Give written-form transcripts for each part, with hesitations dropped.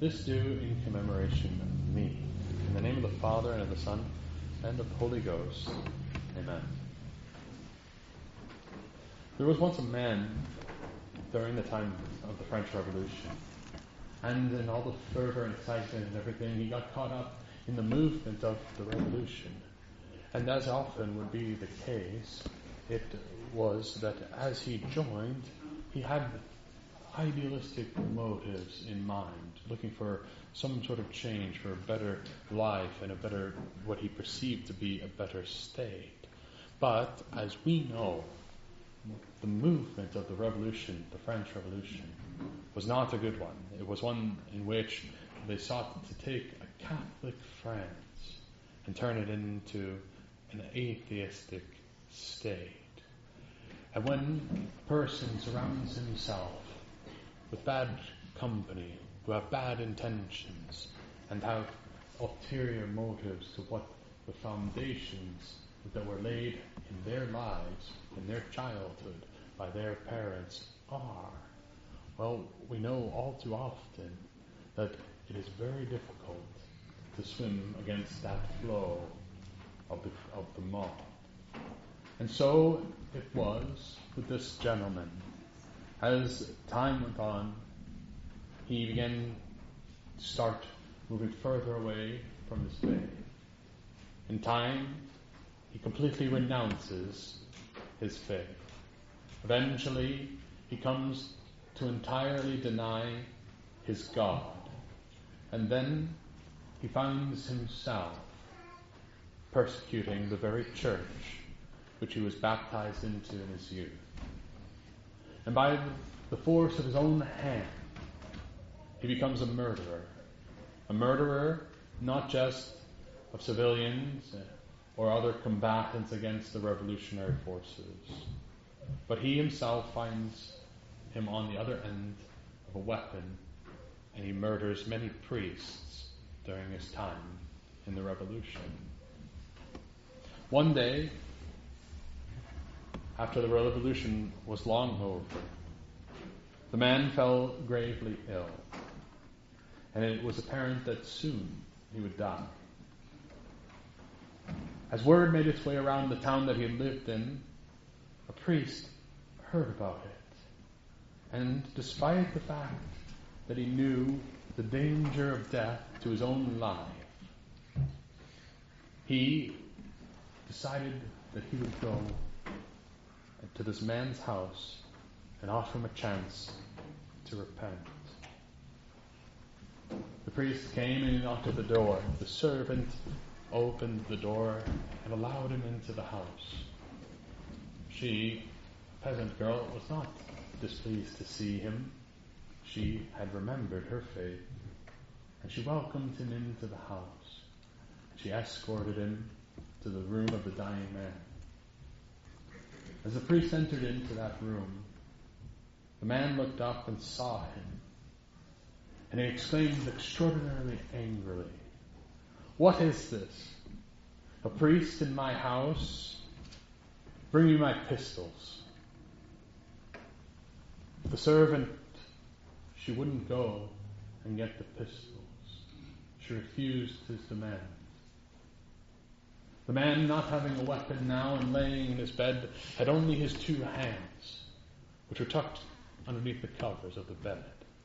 This do in commemoration of me. In the name of the Father, and of the Son, and of the Holy Ghost. Amen. There was once a man during the time of the French Revolution, and in all the fervor and excitement and everything, he got caught up in the movement of the revolution. And as often would be the case, it was that as he joined, he had idealistic motives in mind, looking for some sort of change, for a better life and a better, what he perceived to be a better state. But as we know, the movement of the revolution, the French Revolution, was not a good one. It was one in which they sought to take a Catholic France and turn it into an atheistic state. And when a person surrounds himself with bad company, who have bad intentions, and have ulterior motives to what the foundations that were laid in their lives, in their childhood, by their parents are, well, we know all too often that it is very difficult to swim against that flow of the mob. And so it was with this gentleman. As time went on, he began to start moving further away from his faith. In time, he completely renounces his faith. Eventually, he comes to entirely deny his God. And then he finds himself persecuting the very church which he was baptized into in his youth. And by the force of his own hand, he becomes a murderer. A murderer not just of civilians or other combatants against the revolutionary forces, but he himself finds him on the other end of a weapon, and he murders many priests during his time in the revolution. One day, after the revolution was long over, the man fell gravely ill, and it was apparent that soon he would die. As word made its way around the town that he had lived in, a priest heard about it, and despite the fact that he knew the danger of death to his own life, he decided that he would go to this man's house and offer him a chance to repent. The priest came and he knocked at the door. The servant opened the door and allowed him into the house. She, a peasant girl, was not displeased to see him. She had remembered her faith, and she welcomed him into the house. She escorted him to the room of the dying man. As the priest entered into that room, the man looked up and saw him, and he exclaimed extraordinarily angrily, "What is this? A priest in my house? Bring me my pistols." The servant, she wouldn't go and get the pistols. She refused his demand. The man, not having a weapon now and laying in his bed, had only his two hands, which were tucked underneath the covers of the bed.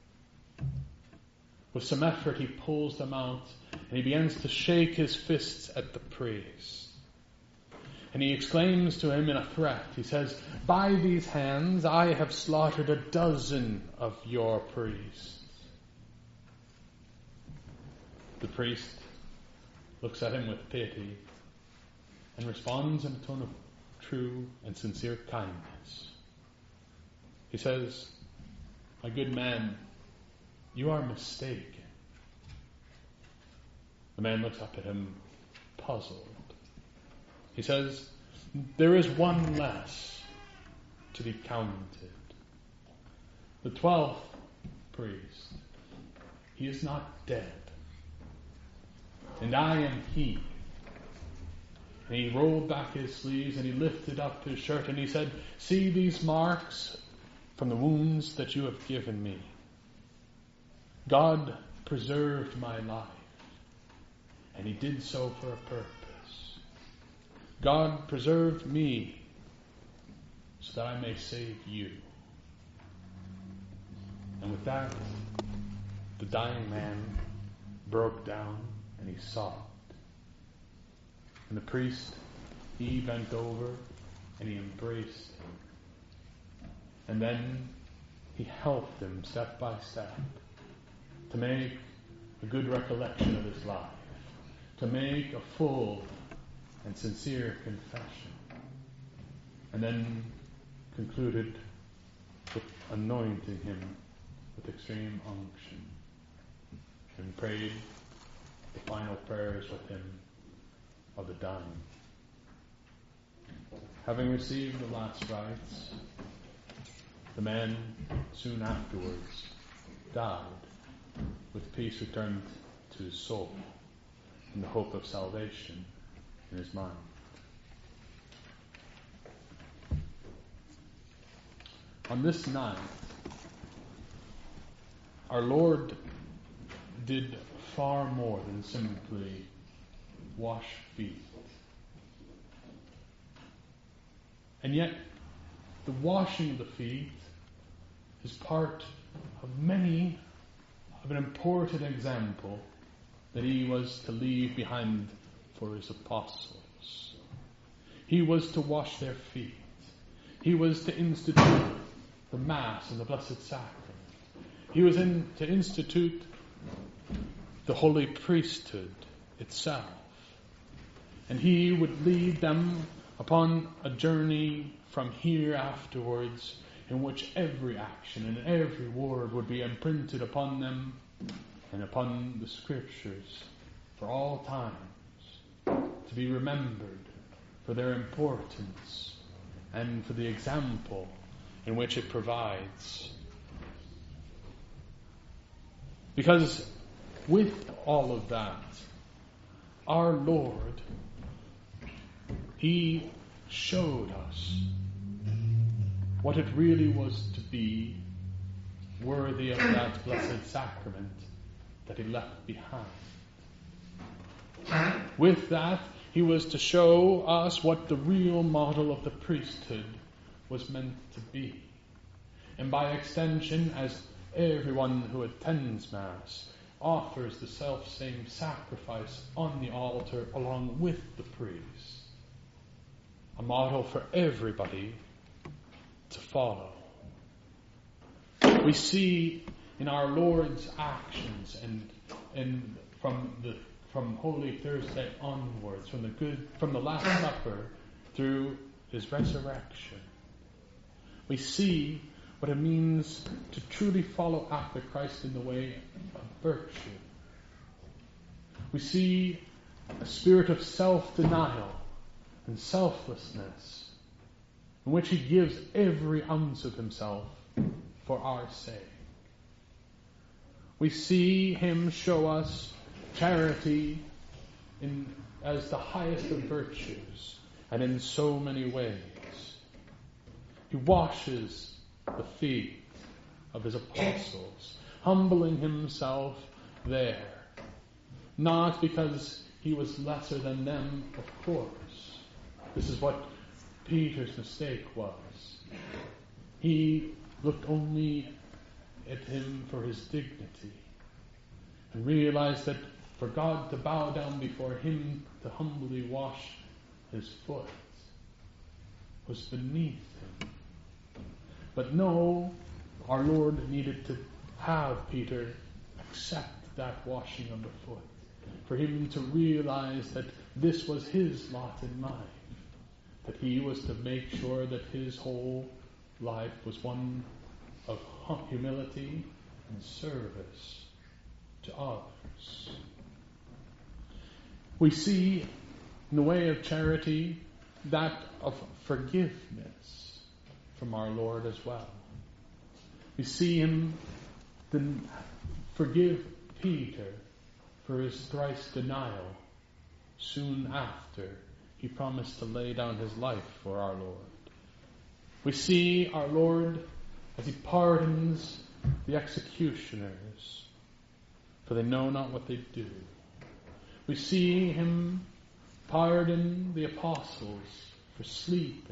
With some effort, he pulls them out, and he begins to shake his fists at the priest. And he exclaims to him in a threat. He says, "By these hands I have slaughtered a dozen of your priests." The priest looks at him with pity and responds in a tone of true and sincere kindness. He says, "My good man, you are mistaken." The man looks up at him, puzzled. He says, "There is one less to be counted. The 12th priest, he is not dead. And I am he." And he rolled back his sleeves and he lifted up his shirt and he said, "See these marks from the wounds that you have given me. God preserved my life, and he did so for a purpose. God preserved me so that I may save you. And with that, the dying man broke down and he sobbed. And the priest, he bent over and he embraced him. And then he helped him step by step to make a good recollection of his life, to make a full and sincere confession, and then concluded with anointing him with extreme unction, and prayed the final prayers with him of the dying. Having received the last rites, the man soon afterwards died, with peace returned to his soul and the hope of salvation in his mind. On this night, our Lord did far more than simply wash feet. And yet, the washing of the feet is part of an important example that he was to leave behind for his apostles. He was to wash their feet. He was to institute the Mass and the Blessed Sacrament. He was to institute the holy priesthood itself. And he would lead them upon a journey from here afterwards in which every action and every word would be imprinted upon them and upon the Scriptures for all times, to be remembered for their importance and for the example in which it provides. Because with all of that, our Lord, he showed us what it really was to be worthy of that blessed sacrament that he left behind. With that, he was to show us what the real model of the priesthood was meant to be. And by extension, as everyone who attends Mass offers the self-same sacrifice on the altar along with the priest, a model for everybody to follow. We see in our Lord's actions and from Holy Thursday onwards, from the Last Supper through his resurrection, we see what it means to truly follow after Christ in the way of virtue. We see a spirit of self-denial and selflessness in which he gives every ounce of himself for our sake. We see him show us charity as the highest of virtues, and in so many ways. He washes the feet of his apostles, humbling himself there. Not because he was lesser than them, of course. This is what Peter's mistake was. He looked only at him for his dignity and realized that for God to bow down before him to humbly wash his foot was beneath him. But no, our Lord needed to have Peter accept that washing of the foot, for him to realize that this was his lot in life, that he was to make sure that his whole life was one of humility and service to others. We see in the way of charity that of forgiveness from our Lord as well. We see him then forgive Peter for his thrice denial soon after he promised to lay down his life for our Lord. We see our Lord as he pardons the executioners for they know not what they do. We see him pardon the apostles for sleeping.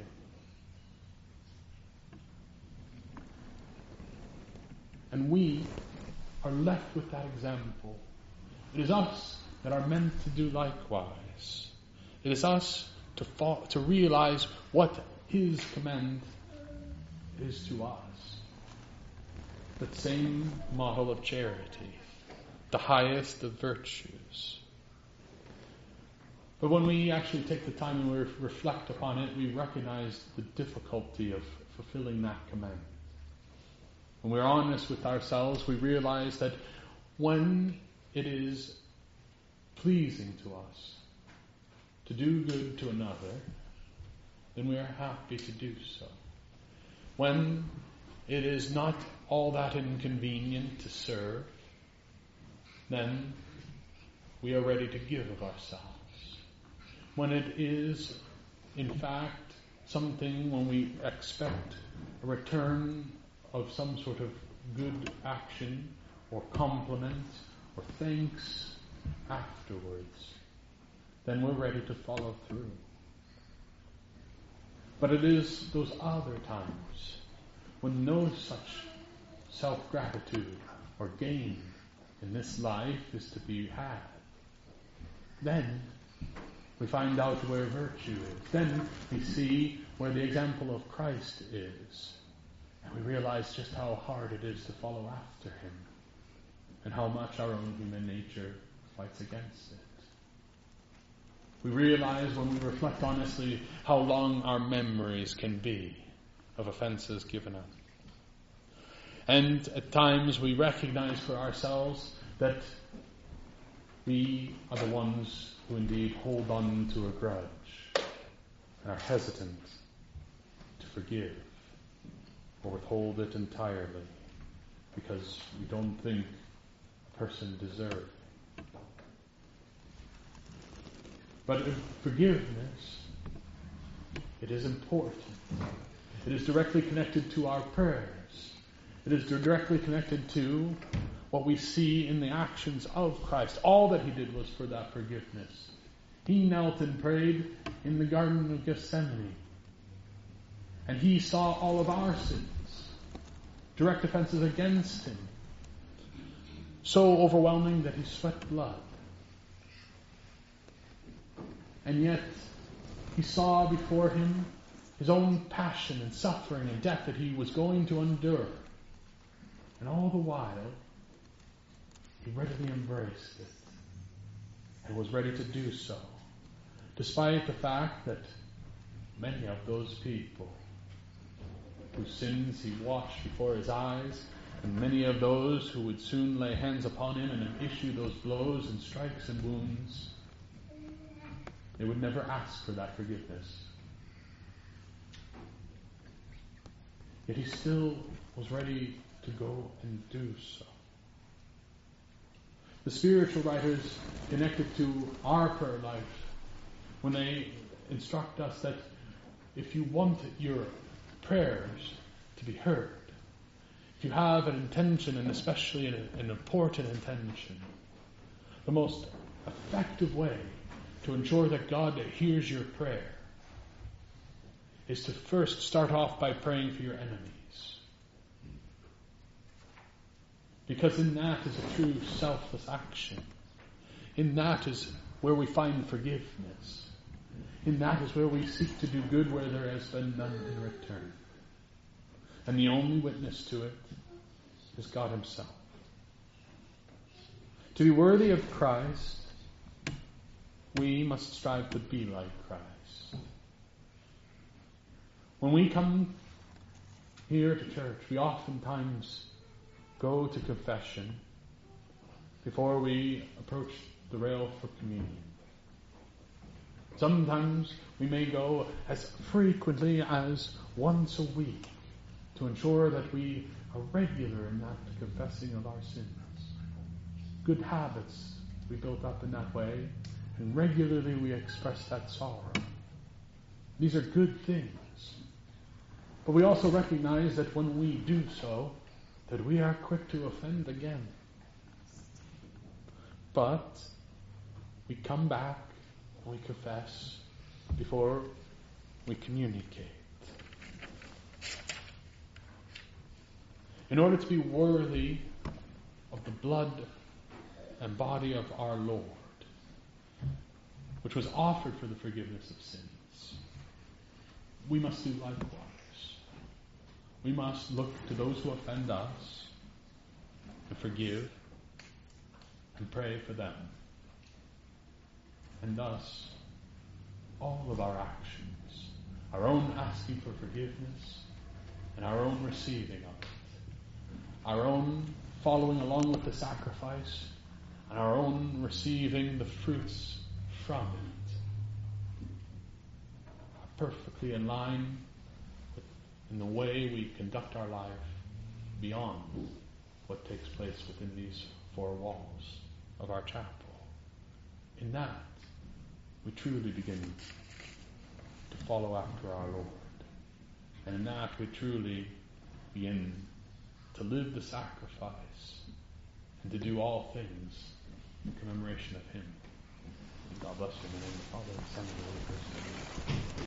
And we are left with that example. It is us that are meant to do likewise. It is us to realize what his command is to us. That same model of charity, the highest of virtues. But when we actually take the time and we reflect upon it, we recognize the difficulty of fulfilling that command. When we're honest with ourselves, we realize that when it is pleasing to us to do good to another, then we are happy to do so. When it is not all that inconvenient to serve, then we are ready to give of ourselves. When it is, in fact, something when we expect a return of some sort of good action or compliment or thanks afterwards, then we're ready to follow through. But it is those other times when no such self-gratitude or gain in this life is to be had. Then we find out where virtue is. Then we see where the example of Christ is. And we realize just how hard it is to follow after him and how much our own human nature fights against it. We realize when we reflect honestly how long our memories can be of offenses given us. And at times we recognize for ourselves that we are the ones who indeed hold on to a grudge and are hesitant to forgive or withhold it entirely because we don't think a person deserves it. But forgiveness, it is important. It is directly connected to our prayers. It is directly connected to what we see in the actions of Christ. All that he did was for that forgiveness. He knelt and prayed in the Garden of Gethsemane. And he saw all of our sins, direct offenses against him, so overwhelming that he sweat blood. And yet, he saw before him his own passion and suffering and death that he was going to endure. And all the while, he readily embraced it and was ready to do so, despite the fact that many of those people whose sins he washed before his eyes, and many of those who would soon lay hands upon him and issue those blows and strikes and wounds, they would never ask for that forgiveness. Yet he still was ready to go and do so. The spiritual writers connected to our prayer life, when they instruct us that if you want your prayers to be heard, if you have an intention, and especially an important intention, the most effective way to ensure that God hears your prayer is to first start off by praying for your enemies. Because in that is a true selfless action. In that is where we find forgiveness. In that is where we seek to do good where there has been none in return. And the only witness to it is God himself. To be worthy of Christ, we must strive to be like Christ. When we come here to church, we oftentimes go to confession before we approach the rail for communion. Sometimes we may go as frequently as once a week to ensure that we are regular in that confessing of our sins. Good habits we built up in that way, and regularly we express that sorrow. These are good things. But we also recognize that when we do so, that we are quick to offend again. But we come back and we confess before we communicate. In order to be worthy of the blood and body of our Lord, which was offered for the forgiveness of sins, we must do likewise. We must look to those who offend us and forgive and pray for them. And thus, all of our actions, our own asking for forgiveness and our own receiving of it, our own following along with the sacrifice, and our own receiving the fruits from it, are perfectly in line in the way we conduct our life beyond what takes place within these four walls of our chapel. In that, we truly begin to follow after our Lord. And in that, we truly begin to live the sacrifice and to do all things in commemoration of Him. God bless you in the name of the Father, and the Son, and the Holy Ghost. Amen.